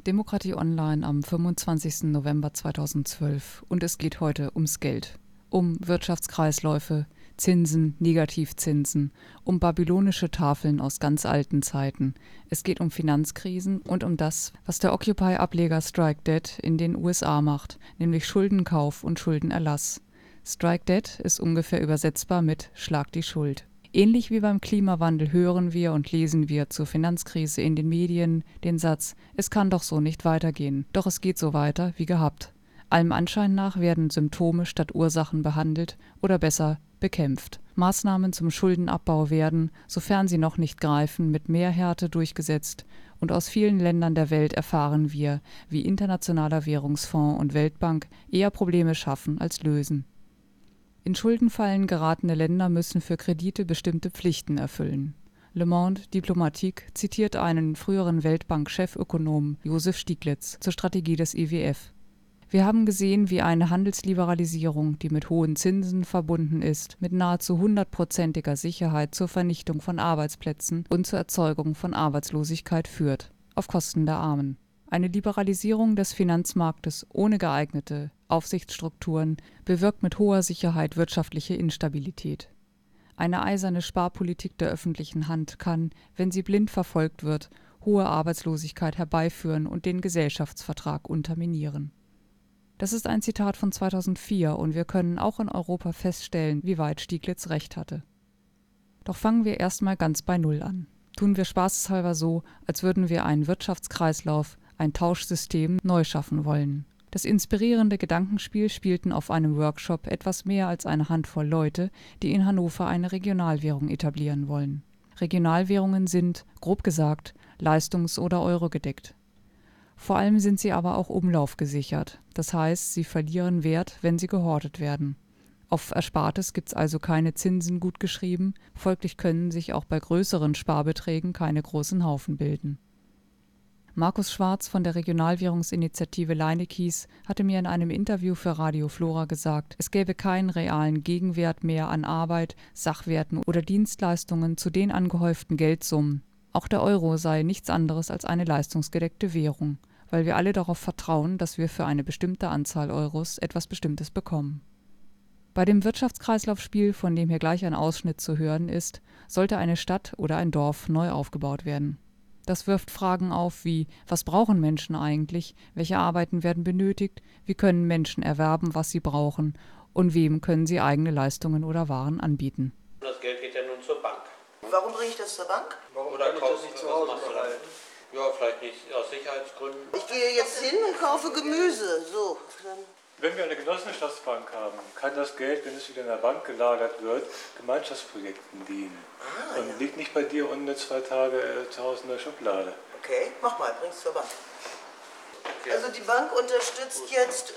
Demokratie Online am 25. November 2012 und es geht heute ums Geld, um Wirtschaftskreisläufe, Zinsen, Negativzinsen, um babylonische Tafeln aus ganz alten Zeiten. Es geht um Finanzkrisen und um das, was der Occupy-Ableger Strike Debt in den USA macht, nämlich Schuldenkauf und Schuldenerlass. Strike Debt ist ungefähr übersetzbar mit Schlag die Schuld. Ähnlich wie beim Klimawandel hören wir und lesen wir zur Finanzkrise in den Medien den Satz, es kann doch so nicht weitergehen. Doch es geht so weiter wie gehabt. Allem Anschein nach werden Symptome statt Ursachen behandelt oder besser bekämpft. Maßnahmen zum Schuldenabbau werden, sofern sie noch nicht greifen, mit mehr Härte durchgesetzt. Und aus vielen Ländern der Welt erfahren wir, wie Internationaler Währungsfonds und Weltbank eher Probleme schaffen als lösen. In Schuldenfallen geratene Länder müssen für Kredite bestimmte Pflichten erfüllen. Le Monde Diplomatique zitiert einen früheren Weltbank-Chefökonom Josef Stiglitz zur Strategie des IWF. Wir haben gesehen, wie eine Handelsliberalisierung, die mit hohen Zinsen verbunden ist, mit nahezu 100%iger Sicherheit zur Vernichtung von Arbeitsplätzen und zur Erzeugung von Arbeitslosigkeit führt, auf Kosten der Armen. Eine Liberalisierung des Finanzmarktes ohne geeignete Aufsichtsstrukturen bewirkt mit hoher Sicherheit wirtschaftliche Instabilität. Eine eiserne Sparpolitik der öffentlichen Hand kann, wenn sie blind verfolgt wird, hohe Arbeitslosigkeit herbeiführen und den Gesellschaftsvertrag unterminieren. Das ist ein Zitat von 2004 und wir können auch in Europa feststellen, wie weit Stiglitz recht hatte. Doch fangen wir erstmal ganz bei Null an. Tun wir spaßeshalber so, als würden wir einen Wirtschaftskreislauf, ein Tauschsystem neu schaffen wollen. Das inspirierende Gedankenspiel spielten auf einem Workshop etwas mehr als eine Handvoll Leute, die in Hannover eine Regionalwährung etablieren wollen. Regionalwährungen sind, grob gesagt, leistungs- oder eurogedeckt. Vor allem sind sie aber auch umlaufgesichert, das heißt, sie verlieren Wert, wenn sie gehortet werden. Auf Erspartes gibt's also keine Zinsen gutgeschrieben, folglich können sich auch bei größeren Sparbeträgen keine großen Haufen bilden. Markus Schwarz von der Regionalwährungsinitiative Leinekies hatte mir in einem Interview für Radio Flora gesagt, es gäbe keinen realen Gegenwert mehr an Arbeit, Sachwerten oder Dienstleistungen zu den angehäuften Geldsummen. Auch der Euro sei nichts anderes als eine leistungsgedeckte Währung, weil wir alle darauf vertrauen, dass wir für eine bestimmte Anzahl Euros etwas Bestimmtes bekommen. Bei dem Wirtschaftskreislaufspiel, von dem hier gleich ein Ausschnitt zu hören ist, sollte eine Stadt oder ein Dorf neu aufgebaut werden. Das wirft Fragen auf wie, was brauchen Menschen eigentlich, welche Arbeiten werden benötigt, wie können Menschen erwerben, was sie brauchen und wem können sie eigene Leistungen oder Waren anbieten. Das Geld geht ja nun zur Bank. Warum bringe ich das zur Bank? Warum oder kann ich das nicht zu Hause behalten? Ja, vielleicht nicht aus Sicherheitsgründen. Ich gehe jetzt hin und kaufe Gemüse. So, dann. Wenn wir eine Genossenschaftsbank haben, kann das Geld, wenn es wieder in der Bank gelagert wird, Gemeinschaftsprojekten dienen. Und liegt nicht bei dir unten 2 Tage zu Hause in der Schublade. Okay, mach mal, bring's zur Bank. Okay. Also die Bank unterstützt jetzt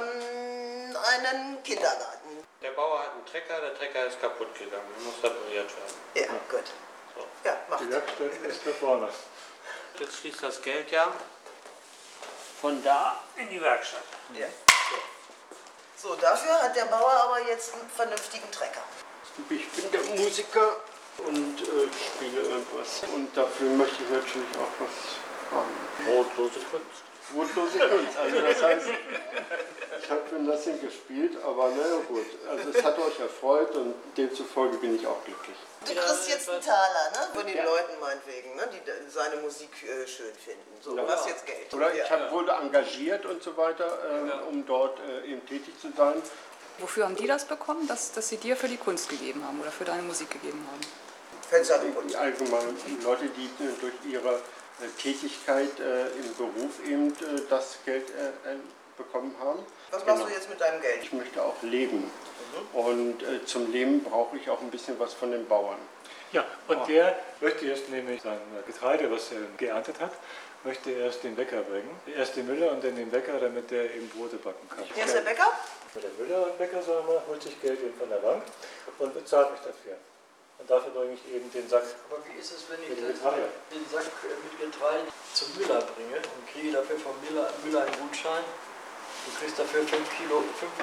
einen Kindergarten. Der Bauer hat einen Trecker, der Trecker ist kaputt gegangen, der muss repariert werden. Ja, gut. So. Ja, mach. Die Werkstatt ist da vorne. Jetzt fließt das Geld ja von da in die Werkstatt. Ja. So, dafür hat der Bauer aber jetzt einen vernünftigen Trecker. Ich bin der Musiker und spiele irgendwas. Und dafür möchte ich natürlich auch was haben. Brotlose Kunst. Brotlose Kunst. Also das heißt, ich habe für Nothing gespielt, aber naja gut. Also es hat euch erfreut und demzufolge bin ich auch glücklich. Du kriegst jetzt einen Taler, ne? Von den Leuten meinetwegen, ne? Die seine Musik schön finden. So, du hast jetzt Geld. Oder ich wurde engagiert und so weiter, um dort eben tätig zu sein. Wofür haben die das bekommen, dass sie dir für die Kunst gegeben haben oder für deine Musik gegeben haben? Allgemein Leute, die durch ihre Tätigkeit im Beruf eben das Geld bekommen haben. Was machst du jetzt mit deinem Geld? Ich möchte auch leben. Und zum Leben brauche ich auch ein bisschen was von den Bauern. Ja, und der möchte jetzt nämlich sein Getreide, was er geerntet hat, möchte erst den Bäcker bringen. Erst den Müller und dann den Bäcker, damit der eben Brote backen kann. Hier ist der Bäcker? Der Müller und Bäcker, sagen wir, holt sich Geld eben von der Bank und bezahlt mich dafür. Und dafür bringe ich eben den Sack. Aber wie ist es, wenn ich den Sack mit Getreide zum Müller bringe und kriege dafür vom Müller einen Gutschein? Du kriegst dafür 5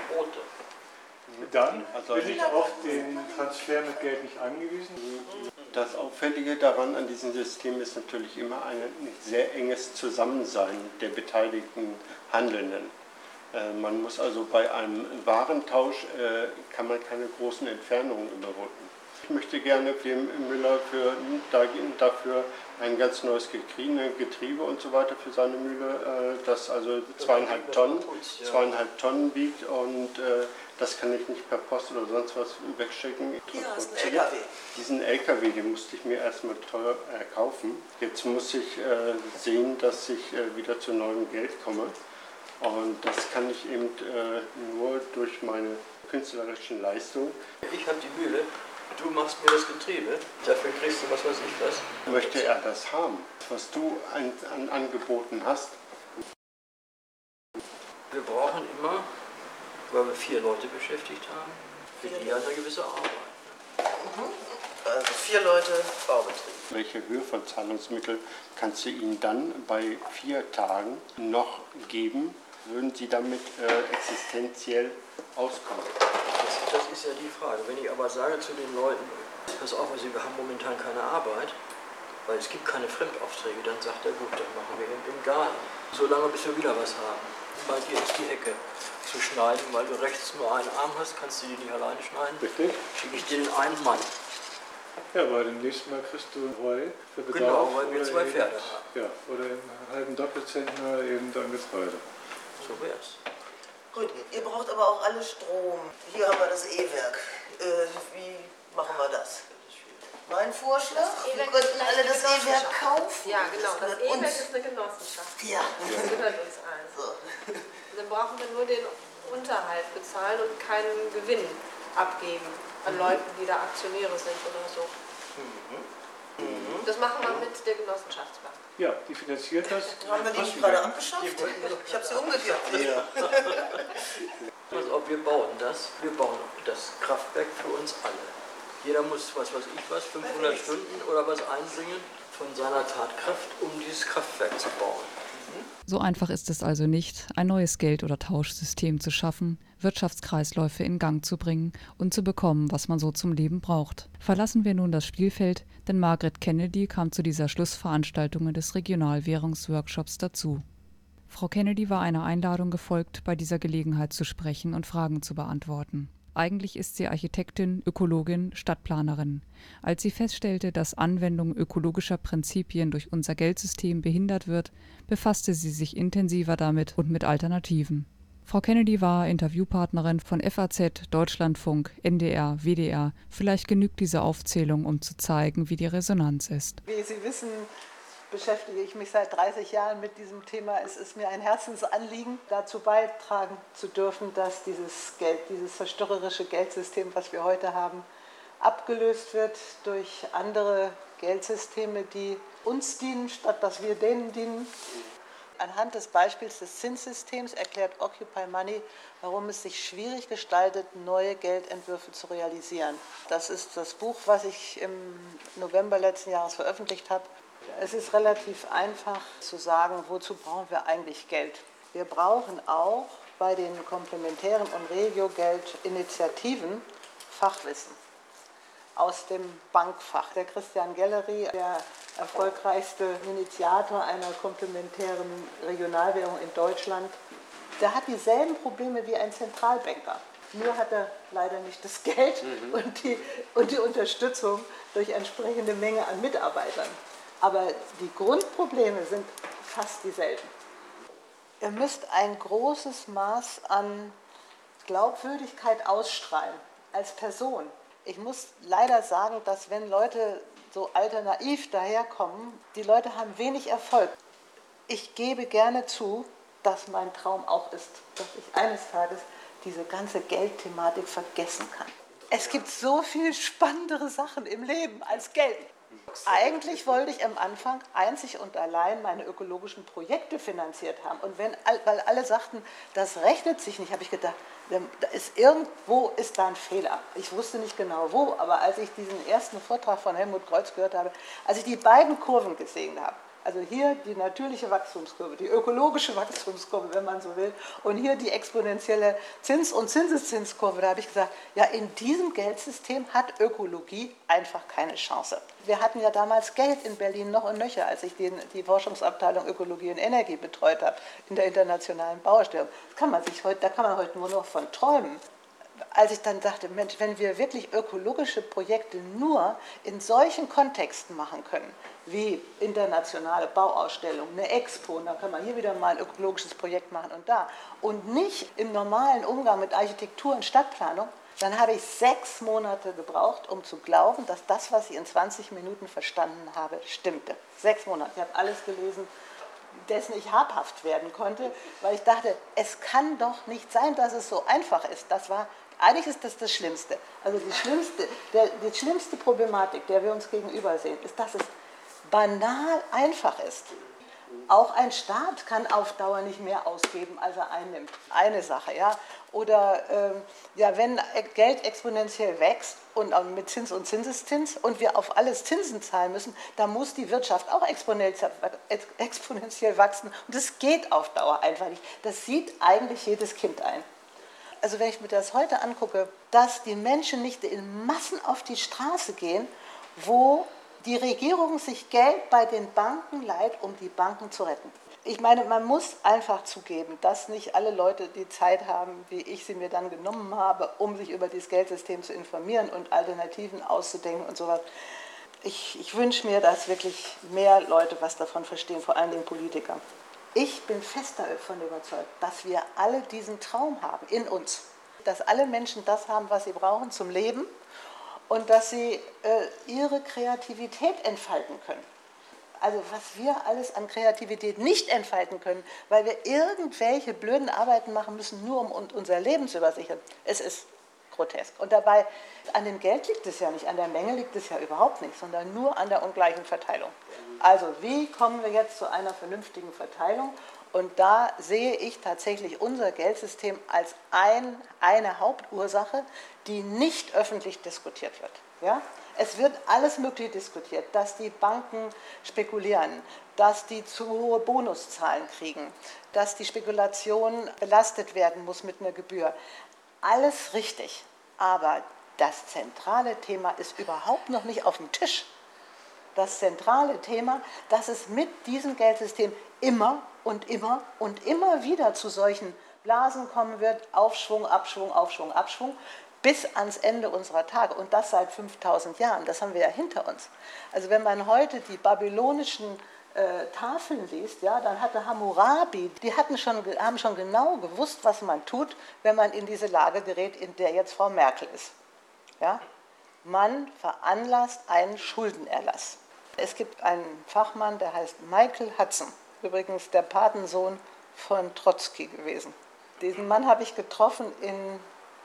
Brote. Dann bin ich auf den Transfer mit Geld nicht angewiesen. Das Auffällige daran an diesem System ist natürlich immer ein sehr enges Zusammensein der beteiligten Handelnden. Man muss also bei einem Warentausch, kann man keine großen Entfernungen überbrücken. Ich möchte gerne dem Müller dafür ein ganz neues Getriebe und so weiter für seine Mühle, das also 2,5 Tonnen wiegt und das kann ich nicht per Post oder sonst was wegschicken. Hier hast du einen LKW. Diesen LKW, den musste ich mir erstmal teuer kaufen. Jetzt muss ich sehen, dass ich wieder zu neuem Geld komme. Und das kann ich eben nur durch meine künstlerischen Leistungen. Ich habe die Mühle, du machst mir das Getriebe, dafür kriegst du was weiß ich was. Möchte er das haben, was du an Angeboten hast? Wir brauchen immer, weil wir 4 Leute beschäftigt haben, für die eine gewisse Arbeit. Also 4 Leute, Baubetrieb. Welche Höhe von Zahlungsmitteln kannst du ihnen dann bei 4 Tagen noch geben? Würden sie damit existenziell auskommen? Das ist ja die Frage. Wenn ich aber sage zu den Leuten, pass auf, also wir haben momentan keine Arbeit, weil es gibt keine Fremdaufträge, dann sagt er, gut, dann machen wir eben im Garten. Solange bis wir wieder was haben. Bei dir ist die Hecke zu schneiden, weil du rechts nur einen Arm hast, kannst du die nicht alleine schneiden. Richtig. Schicke ich dir den einen Mann. Ja, aber demnächst Mal kriegst du Heu für Bedarf. Genau, weil wir 2 eben, Pferde haben. Ja, oder im halben Doppelzentner eben dann Getreide. So wär's. Gut, ihr braucht aber auch alle Strom. Hier haben wir das E-Werk. Wie machen wir das? Mein Vorschlag, wir könnten alle das E-Werk kaufen. Ja, genau. Das gehört E-Werk uns. ist eine Genossenschaft. Ja. Das gehört uns allen. So. Dann brauchen wir nur den Unterhalt bezahlen und keinen Gewinn abgeben an Leuten, die da Aktionäre sind oder so. Das machen wir mit der Genossenschaftsbank. Ja, die finanziert das. Haben wir die nicht gerade abgeschafft? Ich habe sie umgekehrt. Ja. Also, wir bauen das Kraftwerk für uns alle. Jeder muss, was weiß ich was, 500 Stunden oder was einbringen von seiner Tatkraft, um dieses Kraftwerk zu bauen. So einfach ist es also nicht, ein neues Geld- oder Tauschsystem zu schaffen, Wirtschaftskreisläufe in Gang zu bringen und zu bekommen, was man so zum Leben braucht. Verlassen wir nun das Spielfeld, denn Margaret Kennedy kam zu dieser Schlussveranstaltung des Regionalwährungsworkshops dazu. Frau Kennedy war einer Einladung gefolgt, bei dieser Gelegenheit zu sprechen und Fragen zu beantworten. Eigentlich ist sie Architektin, Ökologin, Stadtplanerin. Als sie feststellte, dass Anwendung ökologischer Prinzipien durch unser Geldsystem behindert wird, befasste sie sich intensiver damit und mit Alternativen. Frau Kennedy war Interviewpartnerin von FAZ, Deutschlandfunk, NDR, WDR. Vielleicht genügt diese Aufzählung, um zu zeigen, wie die Resonanz ist. Wie Sie wissen, beschäftige ich mich seit 30 Jahren mit diesem Thema. Es ist mir ein Herzensanliegen, dazu beitragen zu dürfen, dass dieses zerstörerische Geldsystem, was wir heute haben, abgelöst wird durch andere Geldsysteme, die uns dienen, statt dass wir denen dienen. Anhand des Beispiels des Zinssystems erklärt Occupy Money, warum es sich schwierig gestaltet, neue Geldentwürfe zu realisieren. Das ist das Buch, was ich im November letzten Jahres veröffentlicht habe. Es ist relativ einfach zu sagen, wozu brauchen wir eigentlich Geld. Wir brauchen auch bei den komplementären und Regio-Geld-Initiativen Fachwissen aus dem Bankfach. Der Christian Gellery, der erfolgreichste Initiator einer komplementären Regionalwährung in Deutschland, der hat dieselben Probleme wie ein Zentralbanker. Nur hat er leider nicht das Geld und die Unterstützung durch entsprechende Menge an Mitarbeitern. Aber die Grundprobleme sind fast dieselben. Ihr müsst ein großes Maß an Glaubwürdigkeit ausstrahlen als Person. Ich muss leider sagen, dass wenn Leute so alternativ daherkommen, die Leute haben wenig Erfolg. Ich gebe gerne zu, dass mein Traum auch ist, dass ich eines Tages diese ganze Geldthematik vergessen kann. Es gibt so viel spannendere Sachen im Leben als Geld. Eigentlich wollte ich am Anfang einzig und allein meine ökologischen Projekte finanziert haben. Und weil alle sagten, das rechnet sich nicht, habe ich gedacht, irgendwo ist da ein Fehler. Ich wusste nicht genau wo, aber als ich diesen ersten Vortrag von Helmut Kreuz gehört habe, als ich die beiden Kurven gesehen habe, Also hier die natürliche Wachstumskurve, die ökologische Wachstumskurve, wenn man so will, und hier die exponentielle Zins- und Zinseszinskurve. Da habe ich gesagt, ja, in diesem Geldsystem hat Ökologie einfach keine Chance. Wir hatten ja damals Geld in Berlin noch und nöcher, als ich die Forschungsabteilung Ökologie und Energie betreut habe in der internationalen Bauausstellung. Da kann man heute nur noch von träumen. Als ich dann dachte, Mensch, wenn wir wirklich ökologische Projekte nur in solchen Kontexten machen können, wie internationale Bauausstellungen, eine Expo, und dann kann man hier wieder mal ein ökologisches Projekt machen und nicht im normalen Umgang mit Architektur und Stadtplanung, dann habe ich 6 Monate gebraucht, um zu glauben, dass das, was ich in 20 Minuten verstanden habe, stimmte. 6 Monate, ich habe alles gelesen, dessen ich habhaft werden konnte, weil ich dachte, es kann doch nicht sein, dass es so einfach ist. Eigentlich ist das Schlimmste. Also die schlimmste Problematik, der wir uns gegenüber sehen, ist, dass es banal einfach ist. Auch ein Staat kann auf Dauer nicht mehr ausgeben, als er einnimmt. Eine Sache, ja. Oder wenn Geld exponentiell wächst und mit Zins und Zinseszins und wir auf alles Zinsen zahlen müssen, dann muss die Wirtschaft auch exponentiell wachsen. Und das geht auf Dauer einfach nicht. Das sieht eigentlich jedes Kind ein. Also wenn ich mir das heute angucke, dass die Menschen nicht in Massen auf die Straße gehen, wo die Regierung sich Geld bei den Banken leiht, um die Banken zu retten. Ich meine, man muss einfach zugeben, dass nicht alle Leute die Zeit haben, wie ich sie mir dann genommen habe, um sich über dieses Geldsystem zu informieren und Alternativen auszudenken und sowas. Ich wünsche mir, dass wirklich mehr Leute was davon verstehen, vor allen Dingen Politiker. Ich bin fest davon überzeugt, dass wir alle diesen Traum haben in uns. Dass alle Menschen das haben, was sie brauchen zum Leben und dass sie ihre Kreativität entfalten können. Also was wir alles an Kreativität nicht entfalten können, weil wir irgendwelche blöden Arbeiten machen müssen, nur um unser Leben zu übersichern. Es ist grotesk. Und dabei, an dem Geld liegt es ja nicht, an der Menge liegt es ja überhaupt nicht, sondern nur an der ungleichen Verteilung. Also wie kommen wir jetzt zu einer vernünftigen Verteilung? Und da sehe ich tatsächlich unser Geldsystem als eine Hauptursache, die nicht öffentlich diskutiert wird. Ja? Es wird alles Mögliche diskutiert, dass die Banken spekulieren, dass die zu hohe Bonuszahlen kriegen, dass die Spekulation belastet werden muss mit einer Gebühr. Alles richtig, aber das zentrale Thema ist überhaupt noch nicht auf dem Tisch. Das zentrale Thema, dass es mit diesem Geldsystem immer und immer und immer wieder zu solchen Blasen kommen wird, Aufschwung, Abschwung, Aufschwung, Abschwung, bis ans Ende unserer Tage. Und das seit 5000 Jahren, das haben wir ja hinter uns. Also wenn man heute die babylonischen Tafeln liest, ja, dann hatte Hammurabi, die haben schon genau gewusst, was man tut, wenn man in diese Lage gerät, in der jetzt Frau Merkel ist. Ja? Man veranlasst einen Schuldenerlass. Es gibt einen Fachmann, der heißt Michael Hudson, übrigens der Patensohn von Trotzki gewesen. Diesen Mann habe ich getroffen in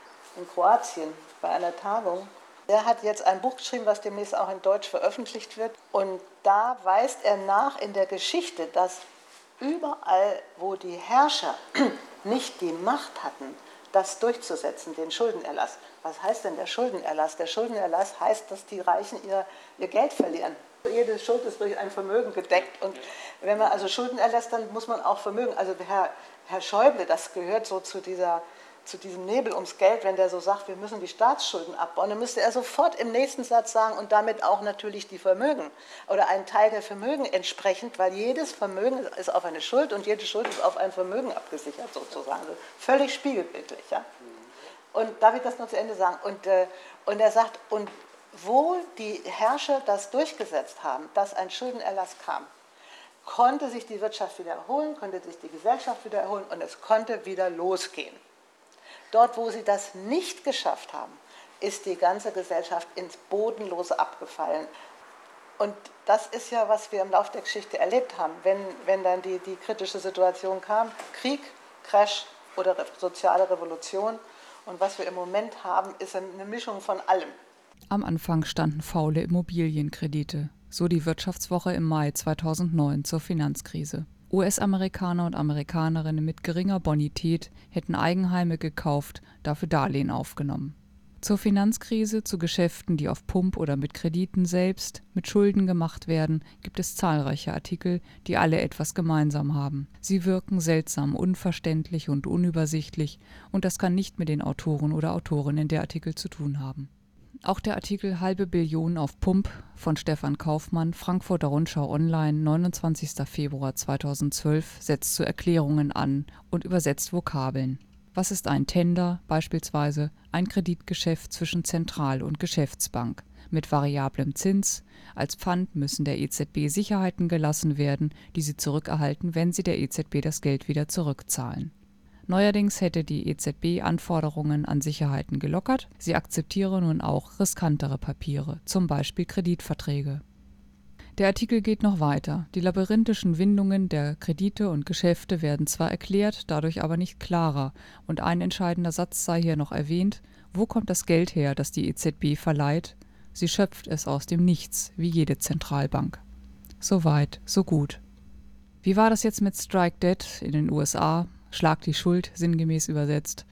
Kroatien bei einer Tagung. Der hat jetzt ein Buch geschrieben, was demnächst auch in Deutsch veröffentlicht wird. Und da weist er nach in der Geschichte, dass überall, wo die Herrscher nicht die Macht hatten, das durchzusetzen, den Schuldenerlass. Was heißt denn der Schuldenerlass? Der Schuldenerlass heißt, dass die Reichen ihr Geld verlieren. Jede Schuld ist durch ein Vermögen gedeckt. Und wenn man also Schulden erlässt, dann muss man auch Vermögen. Also Herr Schäuble, das gehört so zu diesem Nebel ums Geld, wenn der so sagt, wir müssen die Staatsschulden abbauen, dann müsste er sofort im nächsten Satz sagen und damit auch natürlich die Vermögen oder einen Teil der Vermögen entsprechend, weil jedes Vermögen ist auf eine Schuld und jede Schuld ist auf ein Vermögen abgesichert sozusagen. Also völlig spiegelbildlich. Ja? Und darf ich das nur zu Ende sagen? Und er sagt, und wo die Herrscher das durchgesetzt haben, dass ein Schuldenerlass kam, konnte sich die Wirtschaft wieder erholen, konnte sich die Gesellschaft wieder erholen und es konnte wieder losgehen. Dort, wo sie das nicht geschafft haben, ist die ganze Gesellschaft ins Bodenlose abgefallen. Und das ist ja, was wir im Laufe der Geschichte erlebt haben. Wenn dann die kritische Situation kam, Krieg, Crash oder soziale Revolution. Und was wir im Moment haben, ist eine Mischung von allem. Am Anfang standen faule Immobilienkredite, so die Wirtschaftswoche im Mai 2009 zur Finanzkrise. US-Amerikaner und Amerikanerinnen mit geringer Bonität hätten Eigenheime gekauft, dafür Darlehen aufgenommen. Zur Finanzkrise, zu Geschäften, die auf Pump oder mit Krediten selbst, mit Schulden gemacht werden, gibt es zahlreiche Artikel, die alle etwas gemeinsam haben. Sie wirken seltsam, unverständlich und unübersichtlich, und das kann nicht mit den Autoren oder Autorinnen der Artikel zu tun haben. Auch der Artikel Halbe Billion auf Pump von Stefan Kaufmann, Frankfurter Rundschau Online, 29. Februar 2012, setzt zu Erklärungen an und übersetzt Vokabeln. Was ist ein Tender? Beispielsweise ein Kreditgeschäft zwischen Zentral- und Geschäftsbank mit variablem Zins. Als Pfand müssen der EZB Sicherheiten gelassen werden, die sie zurückerhalten, wenn sie der EZB das Geld wieder zurückzahlen. Neuerdings hätte die EZB Anforderungen an Sicherheiten gelockert. Sie akzeptiere nun auch riskantere Papiere, zum Beispiel Kreditverträge. Der Artikel geht noch weiter. Die labyrinthischen Windungen der Kredite und Geschäfte werden zwar erklärt, dadurch aber nicht klarer. Und ein entscheidender Satz sei hier noch erwähnt: Wo kommt das Geld her, das die EZB verleiht? Sie schöpft es aus dem Nichts, wie jede Zentralbank. So weit, so gut. Wie war das jetzt mit Strike Debt in den USA? Schlag die Schuld, sinngemäß übersetzt.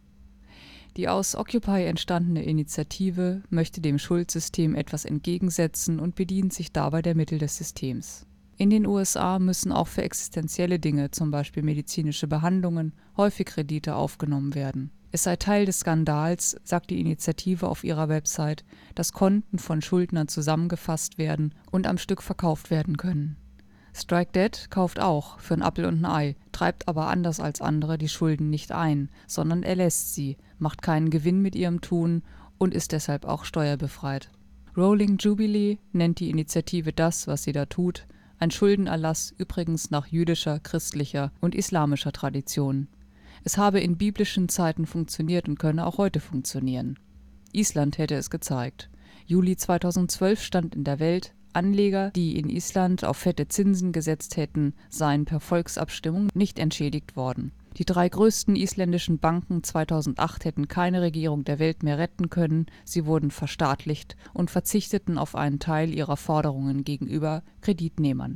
Die aus Occupy entstandene Initiative möchte dem Schuldsystem etwas entgegensetzen und bedient sich dabei der Mittel des Systems. In den USA müssen auch für existenzielle Dinge, zum Beispiel medizinische Behandlungen, häufig Kredite aufgenommen werden. Es sei Teil des Skandals, sagt die Initiative auf ihrer Website, dass Konten von Schuldnern zusammengefasst werden und am Stück verkauft werden können. Strike Debt kauft auch für ein Apfel und ein Ei, treibt aber anders als andere die Schulden nicht ein, sondern erlässt sie, macht keinen Gewinn mit ihrem Tun und ist deshalb auch steuerbefreit. Rolling Jubilee nennt die Initiative das, was sie da tut, ein Schuldenerlass übrigens nach jüdischer, christlicher und islamischer Tradition. Es habe in biblischen Zeiten funktioniert und könne auch heute funktionieren. Island hätte es gezeigt. Juli 2012 stand in der Welt: Anleger, die in Island auf fette Zinsen gesetzt hätten, seien per Volksabstimmung nicht entschädigt worden. Die 3 größten isländischen Banken 2008 hätten keine Regierung der Welt mehr retten können, sie wurden verstaatlicht und verzichteten auf einen Teil ihrer Forderungen gegenüber Kreditnehmern.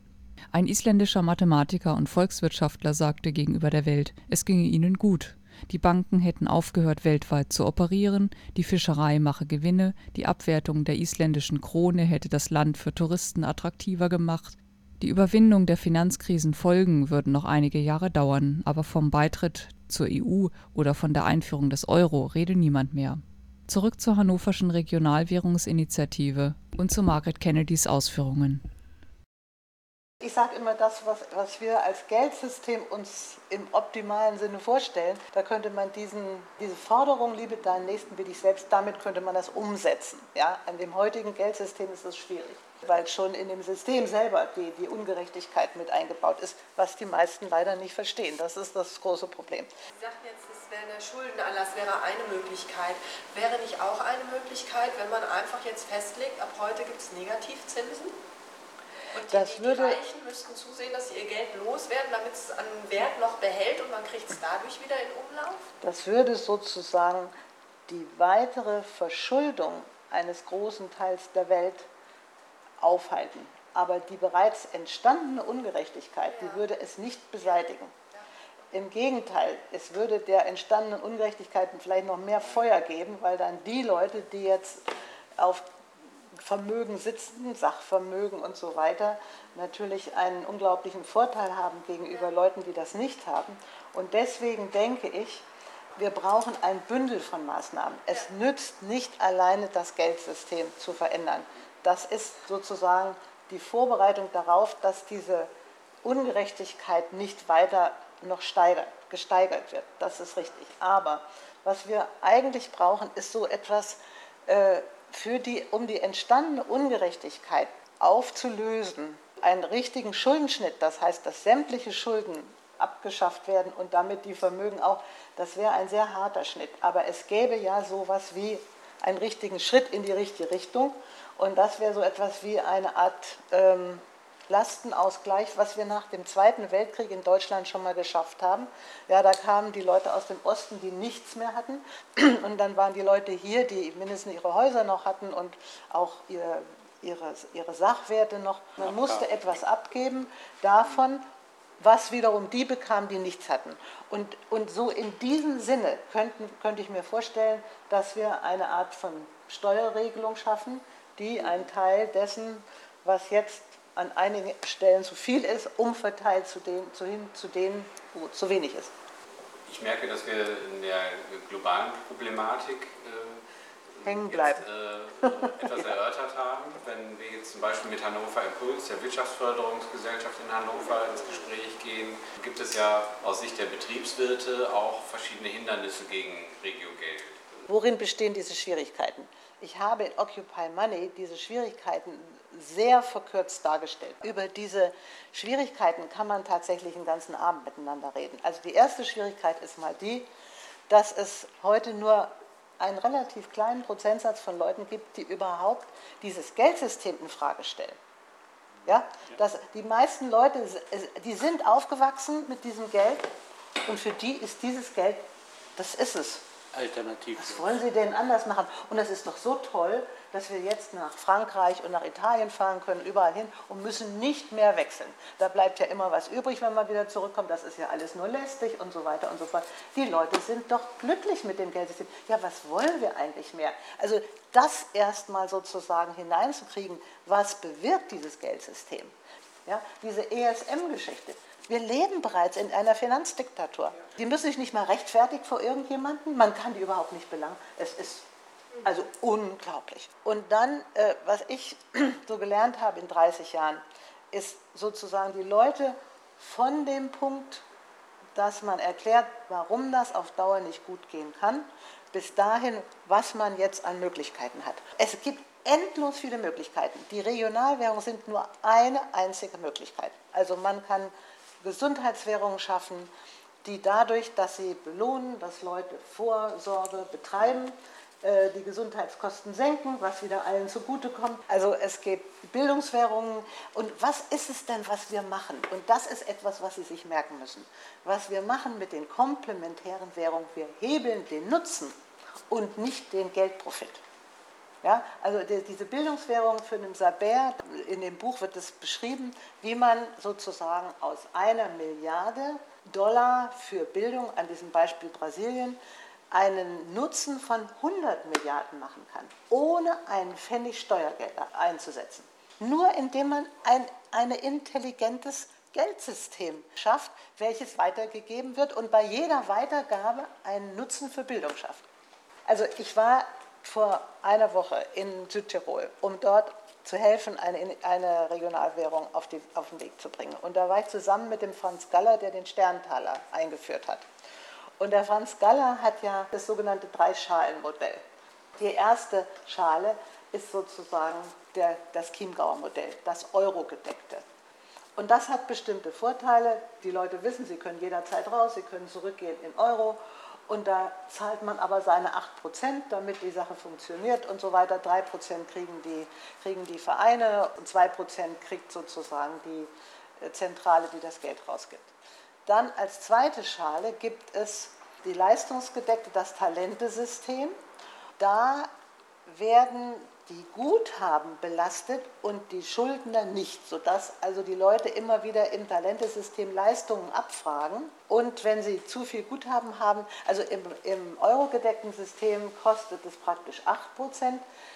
Ein isländischer Mathematiker und Volkswirtschaftler sagte gegenüber der Welt, es ginge ihnen gut. Die Banken hätten aufgehört, weltweit zu operieren, die Fischerei mache Gewinne, die Abwertung der isländischen Krone hätte das Land für Touristen attraktiver gemacht. Die Überwindung der Finanzkrisenfolgen würden noch einige Jahre dauern, aber vom Beitritt zur EU oder von der Einführung des Euro rede niemand mehr. Zurück zur Hannoverschen Regionalwährungsinitiative und zu Margaret Kennedys Ausführungen. Ich sage immer, das, was wir als Geldsystem uns im optimalen Sinne vorstellen, da könnte man diese Forderung, liebe deinen Nächsten wie dich selbst, damit könnte man das umsetzen. Ja? An dem heutigen Geldsystem ist es schwierig, weil schon in dem System selber die Ungerechtigkeit mit eingebaut ist, was die meisten leider nicht verstehen. Das ist das große Problem. Sie sagten jetzt, der Schuldenerlass wäre eine Möglichkeit. Wäre nicht auch eine Möglichkeit, wenn man einfach jetzt festlegt, ab heute gibt es Negativzinsen? Und die Reichen müssten zusehen, dass sie ihr Geld loswerden, damit es an Wert noch behält und man kriegt es dadurch wieder in Umlauf? Das würde sozusagen die weitere Verschuldung eines großen Teils der Welt aufhalten. Aber die bereits entstandene Ungerechtigkeit, die würde es nicht beseitigen. Im Gegenteil, es würde der entstandenen Ungerechtigkeiten vielleicht noch mehr Feuer geben, weil dann die Leute, die jetzt auf Vermögen sitzen, Sachvermögen und so weiter, natürlich einen unglaublichen Vorteil haben gegenüber Leuten, die das nicht haben. Und deswegen denke ich, wir brauchen ein Bündel von Maßnahmen. Es nützt nicht alleine, das Geldsystem zu verändern. Das ist sozusagen die Vorbereitung darauf, dass diese Ungerechtigkeit nicht weiter noch gesteigert wird. Das ist richtig. Aber was wir eigentlich brauchen, ist so etwas, um die entstandene Ungerechtigkeit aufzulösen, einen richtigen Schuldenschnitt, das heißt, dass sämtliche Schulden abgeschafft werden und damit die Vermögen auch, das wäre ein sehr harter Schnitt. Aber es gäbe ja sowas wie einen richtigen Schritt in die richtige Richtung und das wäre so etwas wie eine Art Lastenausgleich, was wir nach dem Zweiten Weltkrieg in Deutschland schon mal geschafft haben. Ja, da kamen die Leute aus dem Osten, die nichts mehr hatten und dann waren die Leute hier, die mindestens ihre Häuser noch hatten und auch ihre Sachwerte noch. Man musste etwas abgeben davon was wiederum die bekamen, die nichts hatten. Und so in diesem Sinne könnte ich mir vorstellen, dass wir eine Art von Steuerregelung schaffen, die einen Teil dessen, was jetzt an einigen Stellen zu viel ist, umverteilt zu denen, wo zu wenig ist. Ich merke, dass wir in der globalen Problematik hängen bleiben. Etwas erörtert haben. Wenn wir jetzt zum Beispiel mit Hannover Impuls, der Wirtschaftsförderungsgesellschaft in Hannover, ins Gespräch gehen, gibt es ja aus Sicht der Betriebswirte auch verschiedene Hindernisse gegen Regiogeld. Worin bestehen diese Schwierigkeiten? Ich habe in Occupy Money diese Schwierigkeiten sehr verkürzt dargestellt. Über diese Schwierigkeiten kann man tatsächlich einen ganzen Abend miteinander reden. Also die erste Schwierigkeit ist mal die, dass es heute nur einen relativ kleinen Prozentsatz von Leuten gibt, die überhaupt dieses Geldsystem in Frage stellen. Ja? Die meisten Leute, die sind aufgewachsen mit diesem Geld und für die ist dieses Geld, das ist es. Alternativ. Was wollen Sie denn anders machen? Und das ist doch so toll, dass wir jetzt nach Frankreich und nach Italien fahren können, überall hin und müssen nicht mehr wechseln. Da bleibt ja immer was übrig, wenn man wieder zurückkommt. Das ist ja alles nur lästig und so weiter und so fort. Die Leute sind doch glücklich mit dem Geldsystem. Ja, was wollen wir eigentlich mehr? Also das erstmal sozusagen hineinzukriegen, was bewirkt dieses Geldsystem? Ja, diese ESM-Geschichte. Wir leben bereits in einer Finanzdiktatur. Die müssen sich nicht mal rechtfertigen vor irgendjemandem. Man kann die überhaupt nicht belangen. Es ist also unglaublich. Und dann, was ich so gelernt habe in 30 Jahren, ist sozusagen die Leute von dem Punkt, dass man erklärt, warum das auf Dauer nicht gut gehen kann, bis dahin, was man jetzt an Möglichkeiten hat. Es gibt endlos viele Möglichkeiten. Die Regionalwährungen sind nur eine einzige Möglichkeit. Also man kann Gesundheitswährungen schaffen, die dadurch, dass sie belohnen, dass Leute Vorsorge betreiben, die Gesundheitskosten senken, was wieder allen zugutekommt. Also es gibt Bildungswährungen. Und was ist es denn, was wir machen? Und das ist etwas, was Sie sich merken müssen. Was wir machen mit den komplementären Währungen, wir hebeln den Nutzen und nicht den Geldprofit. Ja, also diese Bildungswährung für den Saber, in dem Buch wird es beschrieben, wie man sozusagen aus 1 Milliarde Dollar für Bildung, an diesem Beispiel Brasilien, einen Nutzen von 100 Milliarden machen kann, ohne einen Pfennig Steuergelder einzusetzen. Nur indem man ein intelligentes Geldsystem schafft, welches weitergegeben wird und bei jeder Weitergabe einen Nutzen für Bildung schafft. Also ich war vor einer Woche in Südtirol, um dort zu helfen, eine Regionalwährung auf den Weg zu bringen. Und da war ich zusammen mit dem Franz Galler, der den Sterntaler eingeführt hat. Und der Franz Galler hat ja das sogenannte 3-Schalen-Modell. Die erste Schale ist sozusagen das Chiemgauer Modell, das Euro-gedeckte. Und das hat bestimmte Vorteile. Die Leute wissen, sie können jederzeit raus, sie können zurückgehen in Euro. Und da zahlt man aber seine 8%, damit die Sache funktioniert und so weiter. 3% kriegen die Vereine und 2% kriegt sozusagen die Zentrale, die das Geld rausgibt. Dann als zweite Schale gibt es die leistungsgedeckte, das Talentesystem. Da werden die Guthaben belastet und die Schuldner nicht, sodass also die Leute immer wieder im Talentesystem Leistungen abfragen. Und wenn sie zu viel Guthaben haben, also im euro-gedeckten System kostet es praktisch 8%,